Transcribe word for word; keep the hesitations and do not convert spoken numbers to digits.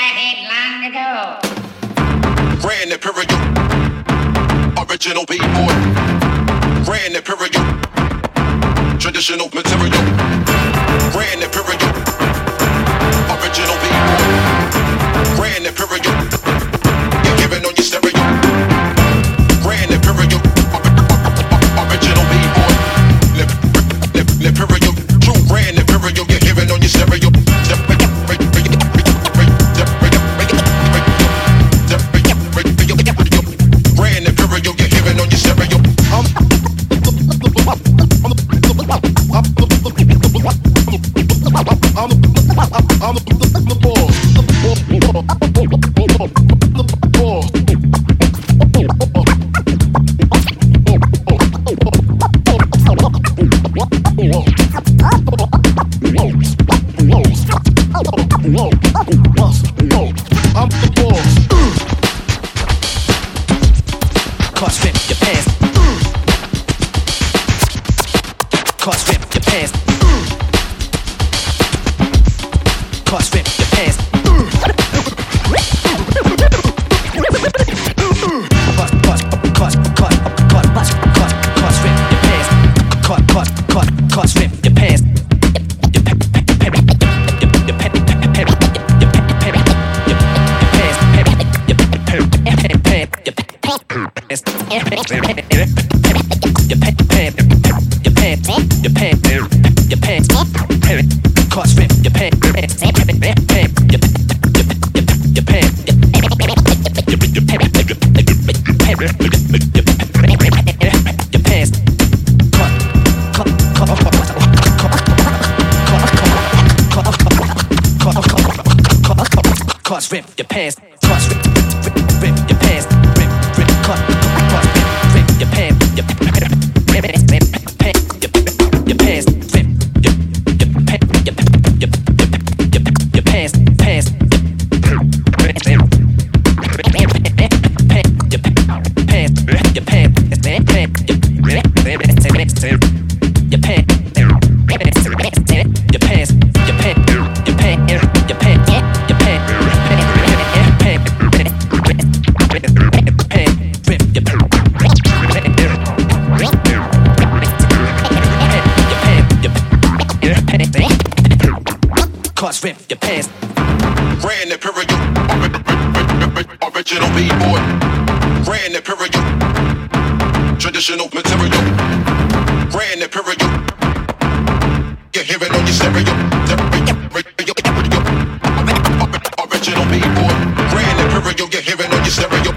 had it long ago. Grand Imperial, original B-boy. Grand Imperial, traditional material. Grand Imperial, original B-boy. Grand Imperial, you're giving on your stereo. Grand Imperial, original B-boy. Imperial, true Grand Imperial, you're giving on your stereo. Grand Imperial, you're giving on your stereo. I'm the boss. Cause rip your pants. Cause rip your pants. Cause rip your pants. Cause, cause, cause, cause, cause, cause, cause rip your pants. Cause, cause, cause, cause rip your pants. Cause rip your pants. Cause rip your pants. Cause rip, rip, rip your pants. Rip, rip, cause, cause rip, rip your pants. Your pants, your pants, your pants, rip, your, your pants, your, your, your, your pants, pants, your pants, your Cause rip your pants. Grand Imperial, original B-boy. Grand Imperial, traditional material. Grand Imperial, you're hearing on your stereo. Original B-boy. Grand Imperial, you're hearing on your stereo.